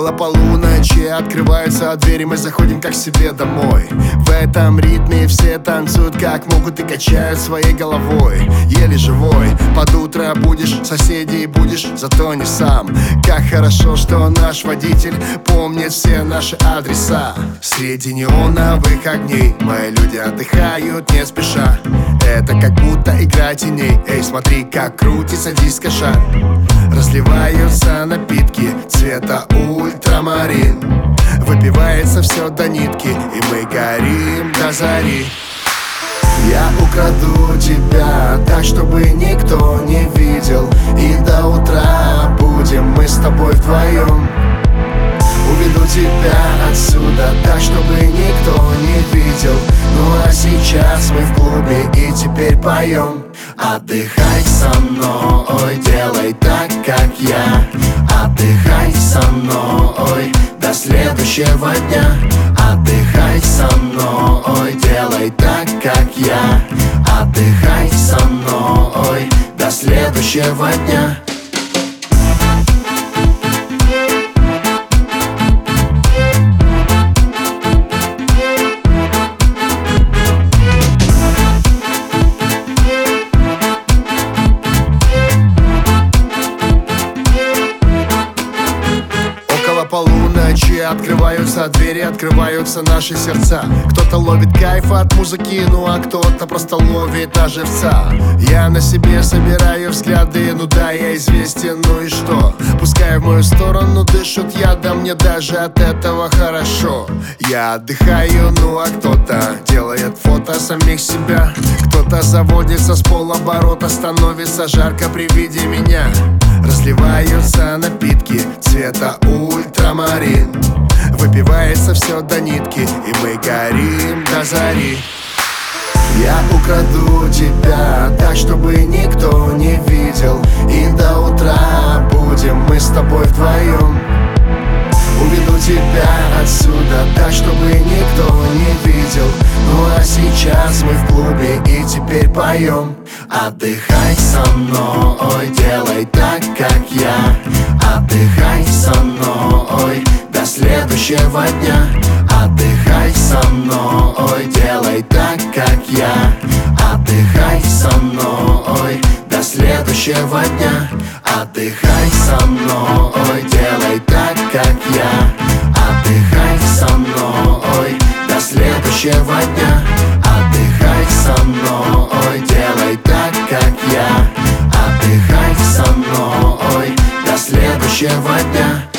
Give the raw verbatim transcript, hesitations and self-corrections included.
Около полуночи открываются двери, мы заходим как к себе домой. В этом ритме все танцуют как могут и качают своей головой. Еле живой, под утро будешь, соседей будешь, зато не сам. Как хорошо, что наш водитель помнит все наши адреса. Среди неоновых огней мои люди отдыхают не спеша. Это как будто игра теней. Эй, смотри, как крутится диско-шар. Разливаются напитки цвета ультрамарин. Выпивается все до нитки, и мы горим до зари. Я украду тебя так, чтобы никто не видел, и до утра будем мы с тобой вдвоем. Уведу тебя отсюда так, чтобы никто не видел. Ну а сейчас мы в клубе и теперь поем. Отдыхай со мной, делай так, как я. Отдыхай со мной до следующего дня. Отдыхай со мной, делай так, как я. Отдыхай со мной до следующего дня. Полуночи открываются двери, открываются наши сердца. Кто-то ловит кайф от музыки, ну а кто-то просто ловит на живца. Я на себе собираю взгляды, ну да, я известен, ну и что? Пускай в мою сторону дышат ядом, мне даже от этого хорошо. Я отдыхаю, ну а кто-то делает фото самих себя. Кто-то заводится с полоборота, становится жарко при виде меня. Разливаются напитки цвета ультрамарин. Выпивается все до нитки, и мы горим до зари. Я украду тебя так, чтобы никто не видел, и до утра будем мы с тобой вдвоем. Уведу тебя отсюда так, чтобы никто не видел. Ну а сейчас мы в клубе и теперь поем. Отдыхай со мной, делай так, как я. Отдыхай со мной до следующего дня. Отдыхай со мной, делай так, как я. Отдыхай со мной до следующего дня. Отдыхай со мной, делай так, как я. Отдыхай со мной до следующего дня. Отдыхай со мной, делай так, как я. Отдыхай со мной до следующего дня.